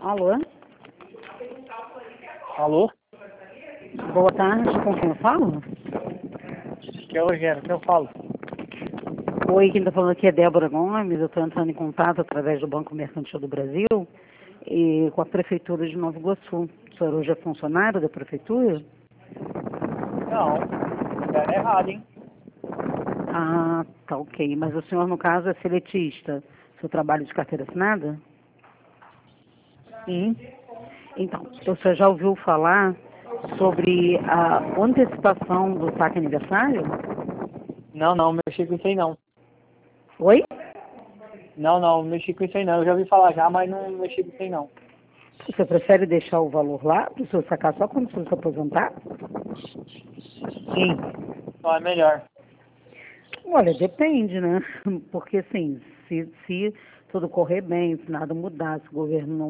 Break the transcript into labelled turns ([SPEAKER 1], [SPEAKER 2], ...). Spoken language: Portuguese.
[SPEAKER 1] Alô?
[SPEAKER 2] Alô?
[SPEAKER 1] Boa tarde, com quem eu falo?
[SPEAKER 2] Que é o Rogério, que eu falo.
[SPEAKER 1] Oi, quem está falando aqui é Débora Gomes, eu estou entrando em contato através do Banco Mercantil do Brasil e com a Prefeitura de Nova Iguaçu. O senhor hoje é funcionário da Prefeitura?
[SPEAKER 2] Não, é errado, hein?
[SPEAKER 1] Ah, tá ok. Mas o senhor, no caso, é seletista. Seu trabalho de carteira assinada?
[SPEAKER 2] Sim.
[SPEAKER 1] Então, o senhor já ouviu falar sobre a antecipação do saque aniversário?
[SPEAKER 2] Não, mexi com isso aí não.
[SPEAKER 1] Oi?
[SPEAKER 2] Não, mexi com isso aí não. Eu já ouvi falar já, mas não mexi com isso aí não.
[SPEAKER 1] Você prefere deixar o valor lá para o senhor sacar só quando o senhor se aposentar?
[SPEAKER 2] Sim. Não, é melhor.
[SPEAKER 1] Olha, depende, né? Porque assim, se tudo correr bem, se nada mudar, se o governo não